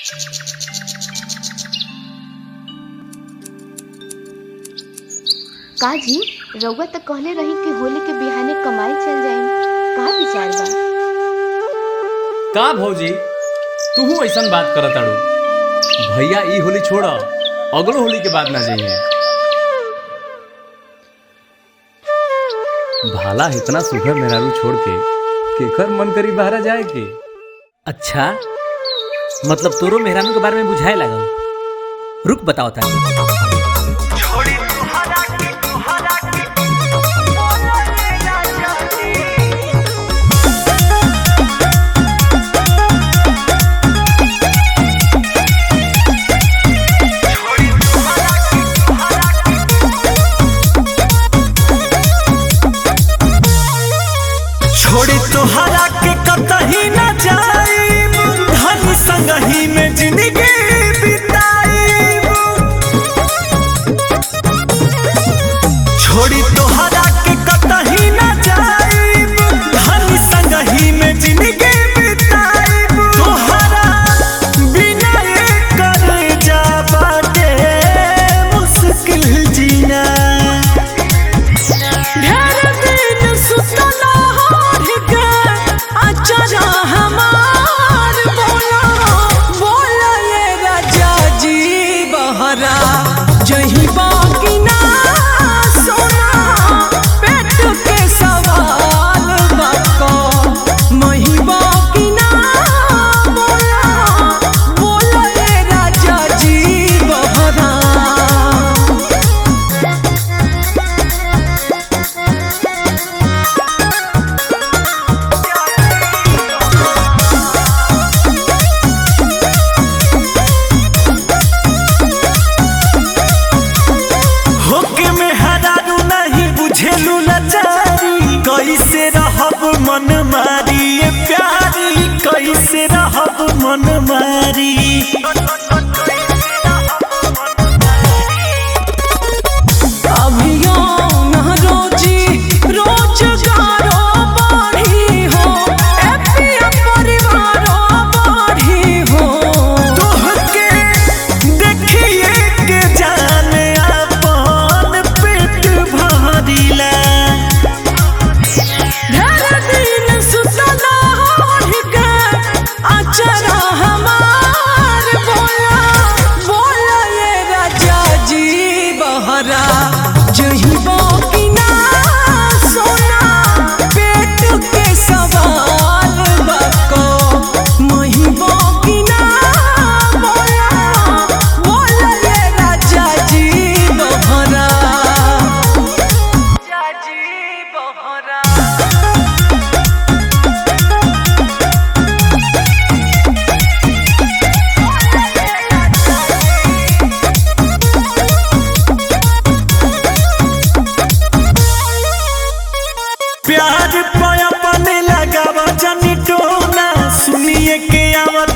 का जी रउआ तो कहले रही कि होली के बिहाने कमाई चल जाई, का विचार बा? का भौजी तू ऐसन बात करत ताड़ू? भैया ई होली छोड़ अगलो होली के बाद ना जाइए। भाला इतना सुघर मेहरारू छोड़ के केकर मन करी बहरा जाए के। अच्छा मतलब तोरो मेहरानू के बारे में बुझाए लगल। रुक बताओ था। छोड़ी तोहरा के कतही न जाई, धनी संगही में जिंदगी बिताई। छोड़ी तोहरा के कतही न जाई, धनी संगही में जिंदगी बिताई। तोहरा बिना कर जा बाटे मुश्किल जीना। जही बाकी ना सोना पेट के सवाल बाको मही बाकी ना बोला ये राजा जी बहरा। कैसे रहब मन मारी प्यारी, कैसे रहब मन मारी। प्यार पाया पाने लगा जनी टोना, सुनिए के आवा